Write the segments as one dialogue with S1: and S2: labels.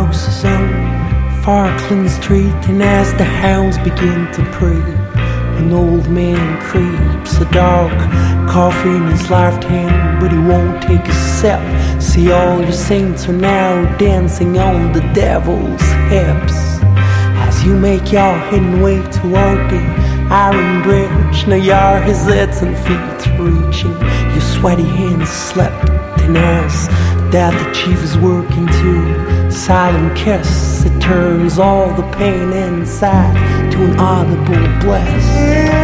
S1: houses on Falkland Street, and as the hounds begin to prey, an old man creeps, a dark coffee in his left hand, but he won't take a sip. See, all your saints are now dancing on the devil's hips. As you make your hidden way toward the iron bridge, now your his and feet reaching, your sweaty hands slip, and as death achieves work into silent kiss, it turns all the pain inside to an audible bliss.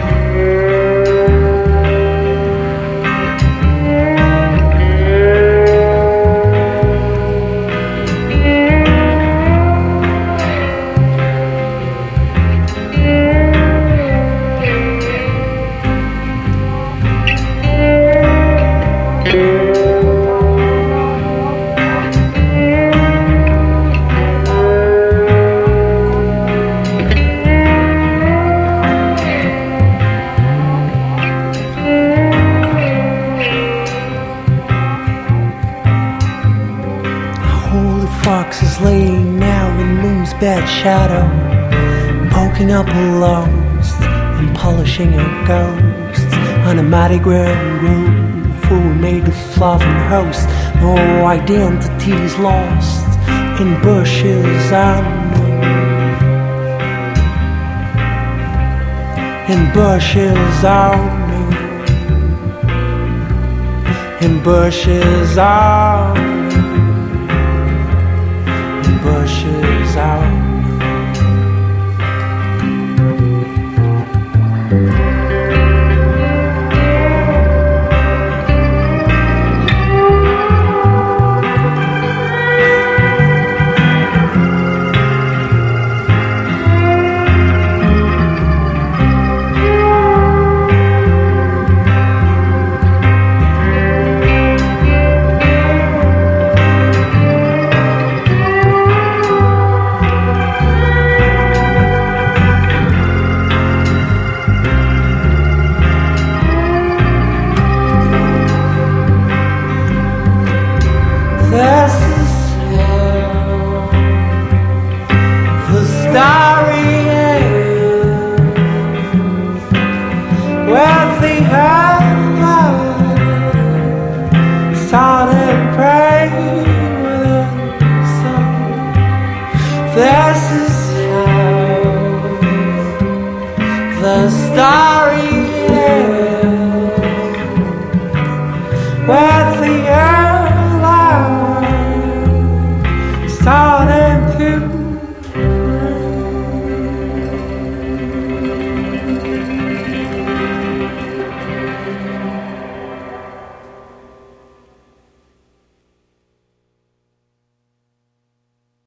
S1: Fox is laying now in moon's bad shadow, poking up her lungs and polishing her ghosts on a mighty grand groove full made of fluff and host. No identity's lost in bushes unknown, in bushes unknown, in bushes unknown, bushes out.